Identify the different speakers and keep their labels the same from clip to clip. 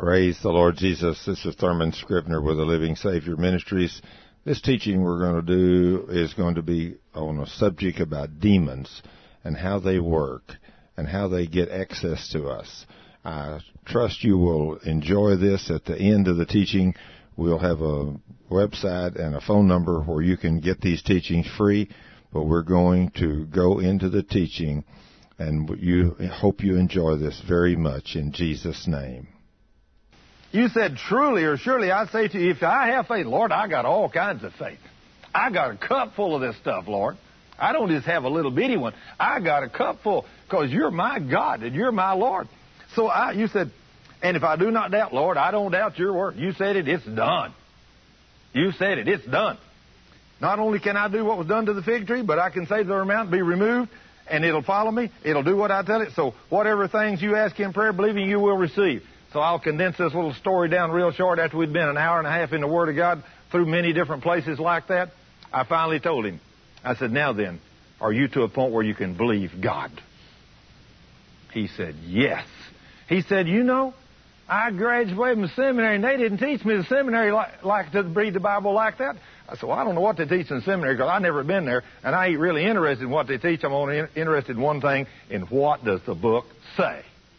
Speaker 1: Praise the Lord Jesus. This is Thurman Scribner with the Living Savior Ministries. This teaching we're going to do is going to be on a subject about demons and how they work and how they get access to us. I trust you will enjoy this. At the end of the teaching, we'll have a website and a phone number where you can get these teachings free, but we're going to go into the teaching, and hope you enjoy this very much in Jesus' name.
Speaker 2: You said, truly or surely I say to you, if I have faith, Lord, I got all kinds of faith. I got a cup full of this stuff, Lord. I don't just have a little bitty one. I got a cup full because you're my God and you're my Lord. So you said, and if I do not doubt, Lord, I don't doubt your word. You said it, it's done. You said it, it's done. Not only can I do what was done to the fig tree, but I can say to the mountain, be removed, and it'll follow me. It'll do what I tell it. So whatever things you ask in prayer, believing you will receive. So I'll condense this little story down real short. After we'd been an hour and a half in the Word of God through many different places like that, I finally told him, I said, now then, are you to a point where you can believe God? He said, yes. He said, you know, I graduated from seminary, and they didn't teach me the seminary like to read the Bible like that. I said, well, I don't know what they teach in seminary because I've never been there, and I ain't really interested in what they teach. I'm only interested in one thing, in what does the book say?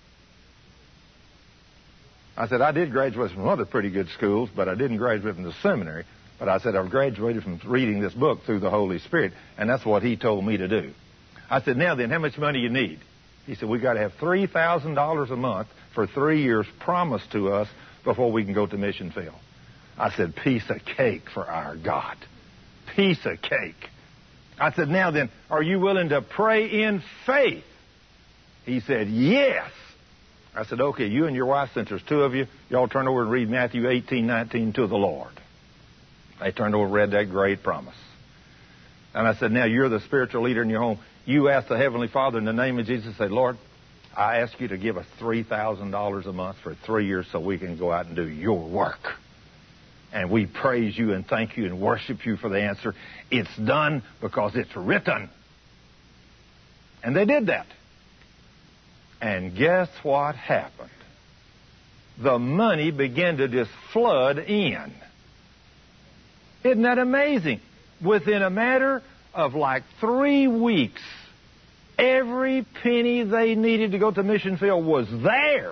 Speaker 2: I said, I did graduate from other pretty good schools, but I didn't graduate from the seminary. But I said, I've graduated from reading this book through the Holy Spirit, and that's what he told me to do. I said, now then, how much money you need? He said, we got to have $3,000 a month for 3 years promised to us before we can go to mission field. I said, piece of cake for our God. Piece of cake. I said, now then, are you willing to pray in faith? He said, yes. I said, okay, you and your wife, since there's two of you, y'all turn over and read Matthew 18:19 to the Lord. They turned over and read that great promise. And I said, now you're the spiritual leader in your home. You ask the Heavenly Father in the name of Jesus, say, Lord, I ask you to give us $3,000 a month for 3 years so we can go out and do your work. And we praise you and thank you and worship you for the answer. It's done because it's written. And they did that. And guess what happened? The money began to just flood in. Isn't that amazing? Within a matter of like 3 weeks, every penny they needed to go to mission field was there.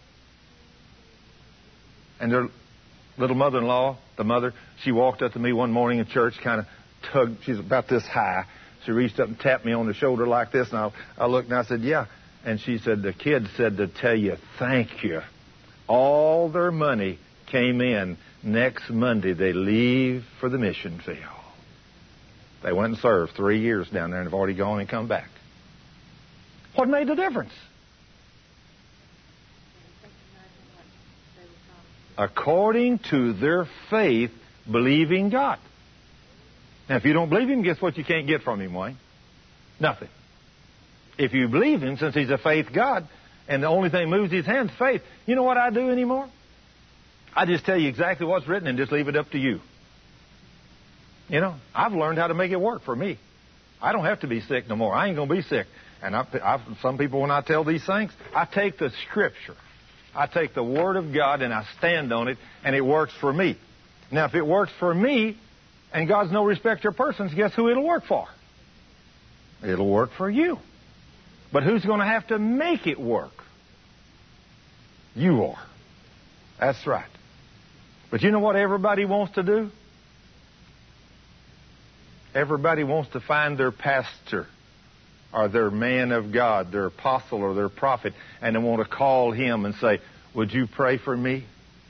Speaker 2: And their little mother-in-law, the mother, she walked up to me one morning in church, kind of tugged, she's about this high. She reached up and tapped me on the shoulder like this, and I looked and I said, yeah. And she said, the kids said to tell you thank you. All their money came in. Next Monday, they leave for the mission field. They went and served 3 years down there and have already gone and come back. What made the difference? According to their faith, believing God. Now, if you don't believe Him, guess what you can't get from Him, Wayne? Nothing. If you believe Him, since He's a faith God, and the only thing that moves His hands is faith, you know what I do anymore? I just tell you exactly what's written and just leave it up to you. You know, I've learned how to make it work for me. I don't have to be sick no more. I ain't going to be sick. And some people, when I tell these things, I take the Scripture. I take the Word of God and I stand on it, and it works for me. Now, if it works for me, and God's no respecter of persons, guess who it'll work for? It'll work for you. But who's going to have to make it work? You are. That's right. But you know what everybody wants to do? Everybody wants to find their pastor or their man of God, their apostle or their prophet, and they want to call him and say, would you pray for me?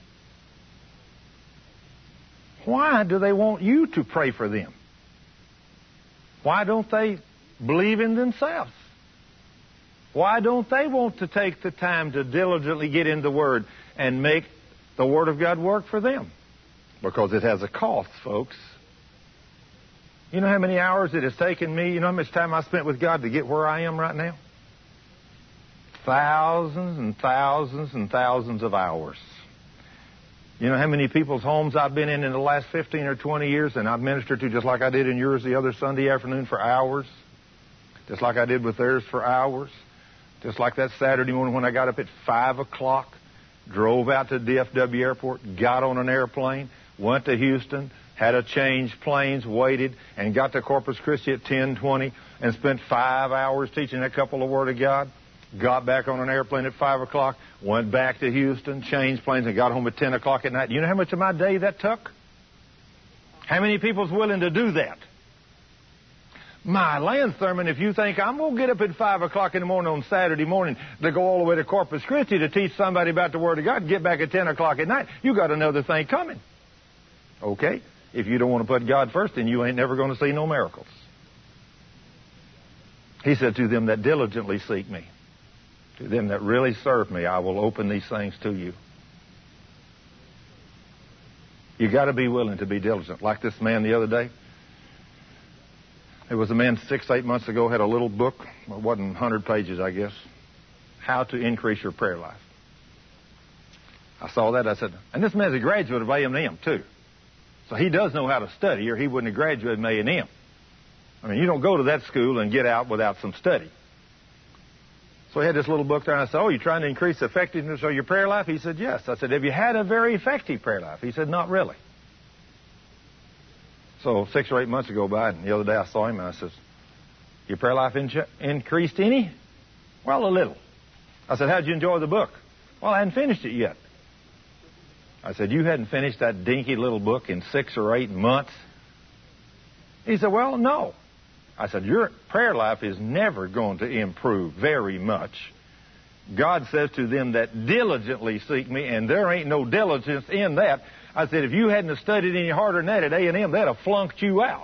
Speaker 2: Why do they want you to pray for them? Why don't they believe in themselves? Why don't they want to take the time to diligently get in the Word and make the Word of God work for them? Because it has a cost, folks. You know how many hours it has taken me? You know how much time I spent with God to get where I am right now? Thousands and thousands and thousands of hours. You know how many people's homes I've been in the last 15 or 20 years, and I've ministered to just like I did in yours the other Sunday afternoon for hours, just like I did with theirs for hours, just like that Saturday morning when I got up at 5 o'clock drove out to DFW Airport, got on an airplane, went to Houston, had to change planes, waited, and got to Corpus Christi at 10:20 and spent 5 hours teaching that couple the Word of God. Got back on an airplane at 5 o'clock, went back to Houston, changed planes, and got home at 10 o'clock at night. You know how much of my day that took? How many people's willing to do that? My land, Thurman, if you think I'm going to get up at 5 o'clock in the morning on Saturday morning to go all the way to Corpus Christi to teach somebody about the Word of God and get back at 10 o'clock at night, you got another thing coming. Okay? If you don't want to put God first, then you ain't never going to see no miracles. He said, to them that diligently seek me, to them that really serve me, I will open these things to you. You got to be willing to be diligent. Like this man the other day. There was a man 6-8 months ago, had a little book, it wasn't 100 pages, I guess, How to Increase Your Prayer Life. I saw that, I said, and this man's a graduate of A&M too. So he does know how to study, or he wouldn't have graduated from A&M. I mean, you don't go to that school and get out without some study. So he had this little book there, and I said, oh, you're trying to increase the effectiveness of your prayer life? He said, yes. I said, have you had a very effective prayer life? He said, not really. So 6 or 8 months ago by, and the other day I saw him, and I said, your prayer life increased any? Well, a little. I said, how'd you enjoy the book? Well, I hadn't finished it yet. I said, you hadn't finished that dinky little book in 6 or 8 months? He said, well, no. I said, your prayer life is never going to improve very much. God says to them that diligently seek me, and there ain't no diligence in that. I said, if you hadn't have studied any harder than that at A&M, they'd have flunked you out.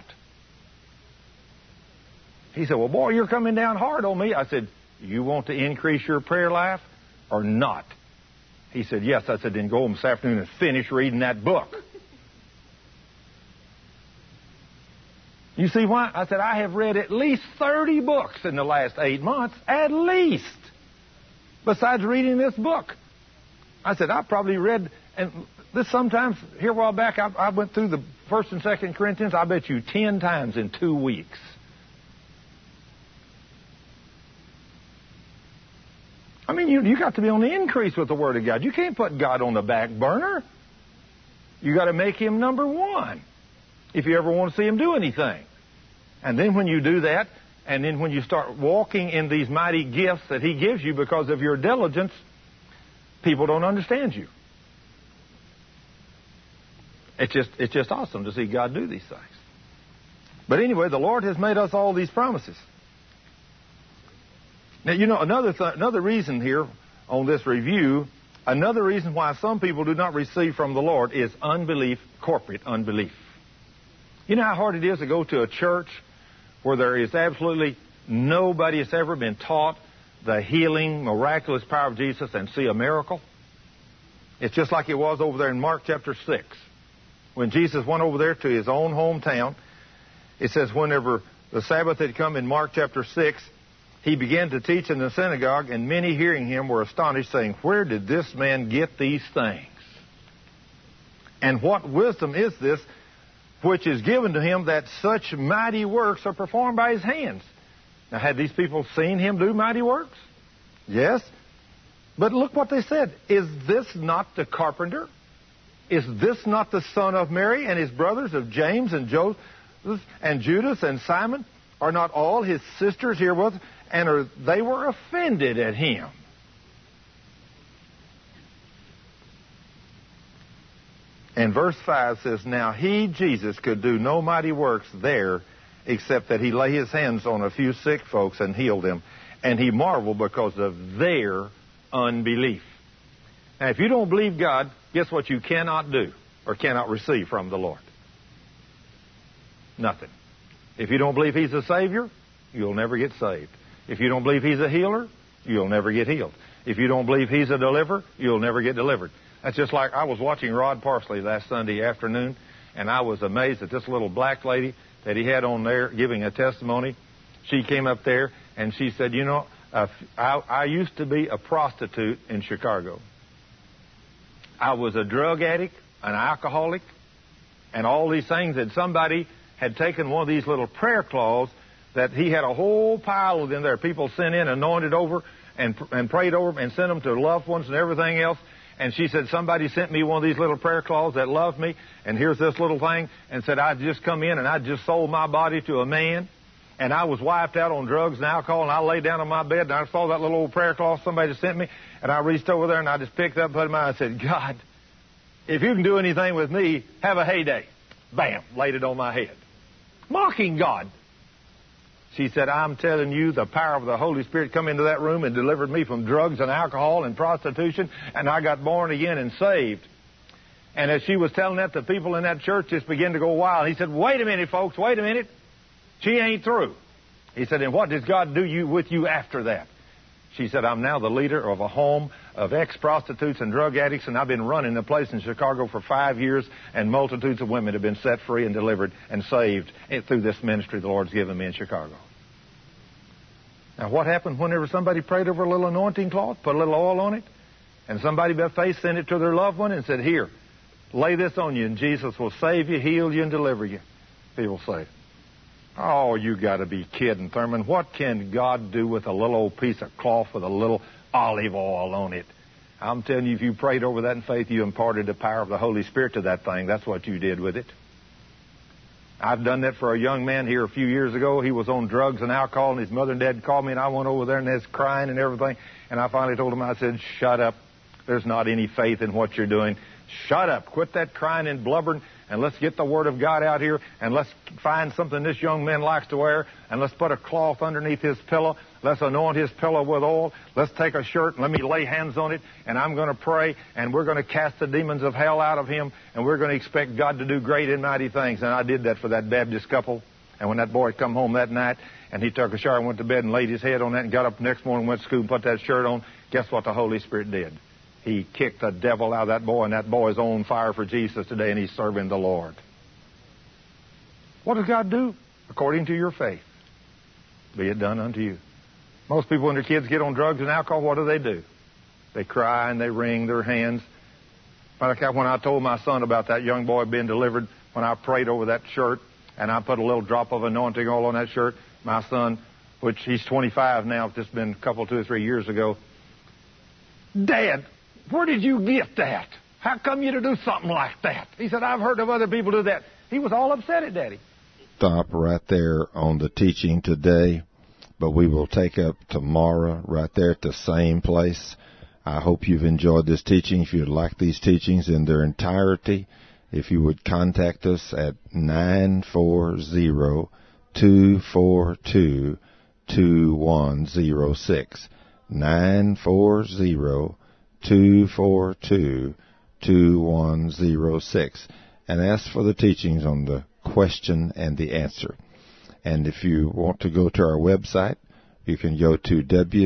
Speaker 2: He said, well, boy, you're coming down hard on me. I said, you want to increase your prayer life or not? He said, yes. I said, then go home this afternoon and finish reading that book. You see why? I said, I have read at least 30 books in the last 8 months, at least, besides reading this book. I said, I probably read, and this sometimes, here a while back, I went through the 1st and 2nd Corinthians, I bet you 10 times in 2 weeks. I mean, you got to be on the increase with the Word of God. You can't put God on the back burner. You got to make Him number one if you ever want to see Him do anything. And then when you do that, and then when you start walking in these mighty gifts that He gives you because of your diligence, people don't understand you. It's just awesome to see God do these things. But anyway, the Lord has made us all these promises. Now, you know, another reason here on this review, another reason why some people do not receive from the Lord is unbelief, corporate unbelief. You know how hard it is to go to a church where there is absolutely nobody has ever been taught the healing, miraculous power of Jesus and see a miracle? It's just like it was over there in Mark chapter 6. When Jesus went over there to His own hometown, it says whenever the Sabbath had come in Mark chapter 6, He began to teach in the synagogue, and many hearing Him were astonished, saying, where did this man get these things? And what wisdom is this which is given to Him that such mighty works are performed by His hands? Now, had these people seen Him do mighty works? Yes. But look what they said. Is this not the carpenter? Is this not the son of Mary and his brothers of James and Joseph and Judas and Simon? Are not all his sisters here with us? And they were offended at Him. And verse 5 says, now He, Jesus, could do no mighty works there except that He lay His hands on a few sick folks and healed them. And He marveled because of their unbelief. Now, if you don't believe God, guess what you cannot do or cannot receive from the Lord? Nothing. If you don't believe He's a Savior, you'll never get saved. If you don't believe He's a healer, you'll never get healed. If you don't believe He's a deliverer, you'll never get delivered. That's just like I was watching Rod Parsley last Sunday afternoon, and I was amazed at this little black lady that he had on there giving a testimony. She came up there, and she said, you know, I used to be a prostitute in Chicago. I was a drug addict, an alcoholic, and all these things. And somebody had taken one of these little prayer cloths that he had a whole pile of them there. People sent in, anointed over, and prayed over them, and sent them to loved ones and everything else. And she said, somebody sent me one of these little prayer cloths that loved me, and here's this little thing, and said I'd just come in and I'd just sold my body to a man, and I was wiped out on drugs and alcohol, and I lay down on my bed, and I saw that little old prayer cloth somebody sent me, and I reached over there, and I just picked it up and put it in my, I said, God, if you can do anything with me, have a heyday. Bam, laid it on my head. Mocking God. She said, I'm telling you, the power of the Holy Spirit come into that room and delivered me from drugs and alcohol and prostitution, and I got born again and saved. And as she was telling that, the people in that church just began to go wild. He said, wait a minute, folks, wait a minute. She ain't through. He said, and what does God do with you after that? She said, I'm now the leader of a home of ex-prostitutes and drug addicts, and I've been running the place in Chicago for 5 years, and multitudes of women have been set free and delivered and saved through this ministry the Lord's given me in Chicago. Now, what happened whenever somebody prayed over a little anointing cloth, put a little oil on it, and somebody by faith sent it to their loved one and said, here, lay this on you, and Jesus will save you, heal you, and deliver you. People say, oh, you got to be kidding, Thurman. What can God do with a little old piece of cloth with a little olive oil on it? I'm telling you, if you prayed over that in faith, you imparted the power of the Holy Spirit to that thing. That's what you did with it. I've done that for a young man here a few years ago. He was on drugs and alcohol, and his mother and dad called me, and I went over there, and they was crying and everything. And I finally told him, I said, shut up. There's not any faith in what you're doing. Shut up. Quit that crying and blubbering, and let's get the Word of God out here, and let's find something this young man likes to wear, and let's put a cloth underneath his pillow. Let's anoint his pillow with oil. Let's take a shirt and let me lay hands on it, and I'm going to pray, and we're going to cast the demons of hell out of him, and we're going to expect God to do great and mighty things. And I did that for that Baptist couple. And when that boy come home that night, and he took a shower and went to bed and laid his head on that and got up the next morning and went to school and put that shirt on, guess what the Holy Spirit did? He kicked the devil out of that boy, and that boy is on fire for Jesus today, and he's serving the Lord. What does God do? According to your faith. Be it done unto you. Most people, when their kids get on drugs and alcohol, what do? They cry and they wring their hands. Like when I told my son about that young boy being delivered, when I prayed over that shirt, and I put a little drop of anointing oil on that shirt, my son, which he's 25 now, just been a couple, 2 or 3 years ago, Dad, where did you get that? How come you to do something like that? He said, I've heard of other people do that. He was all upset at Daddy.
Speaker 1: Stop right there on the teaching today, but we will take up tomorrow right there at the same place. I hope you've enjoyed this teaching. If you'd like these teachings in their entirety, if you would contact us at 940-242-2106. 940-242-2106. And ask for the teachings on the question and the answer. And if you want to go to our website, you can go to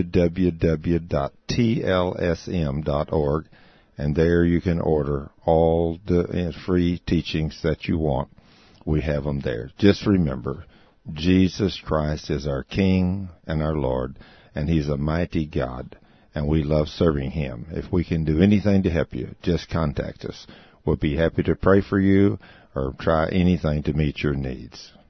Speaker 1: www.tlsm.org, and there you can order all the free teachings that you want. We have them there. Just remember, Jesus Christ is our King and our Lord, and He's a mighty God, and we love serving Him. If we can do anything to help you, just contact us. We'll be happy to pray for you or try anything to meet your needs.